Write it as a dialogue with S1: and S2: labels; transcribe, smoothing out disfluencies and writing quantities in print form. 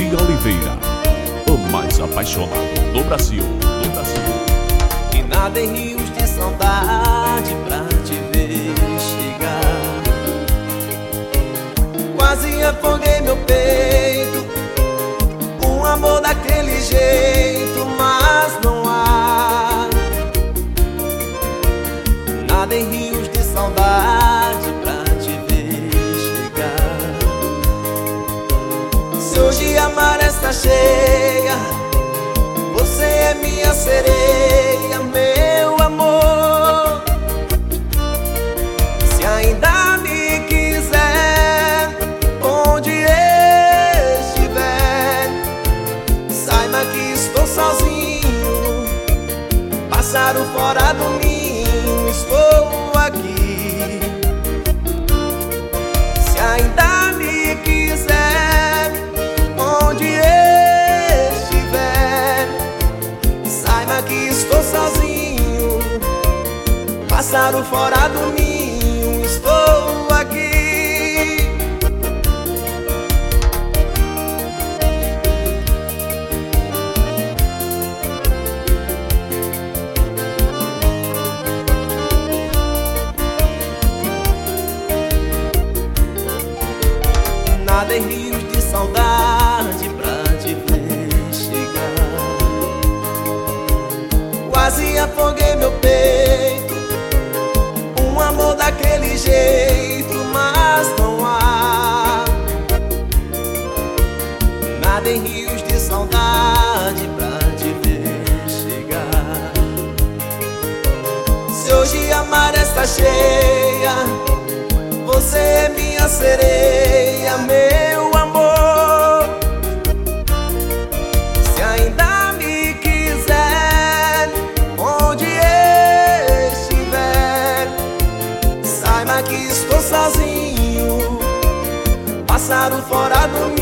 S1: de Oliveira, o mais apaixonado do Brasil.
S2: E nada em rios de saudade pra te ver chegar. Quase afoguei meu peito, um amor daquele jeito, mas não há nada em rios de saudade pra te ver chegar. Se hoje a maré está cheia, você é minha sereia, meu amor. Se ainda me quiser, onde estiver, saiba que estou sozinho, pássaro fora do ninho, estou aqui. Se ainda me quiser, onde estiver, saiba que estou sozinho, pássaro fora do ninho, estou aqui. Nada em rios de saudade pra te ver chegar. Quase afoguei meu peito, um amor daquele jeito, mas não há nada em rios de saudade pra te ver chegar. Se hoje a maré está cheia, você é minha sereia, meu amor. Se ainda me quiser, onde estiver, saiba que estou sozinho, pássaro fora do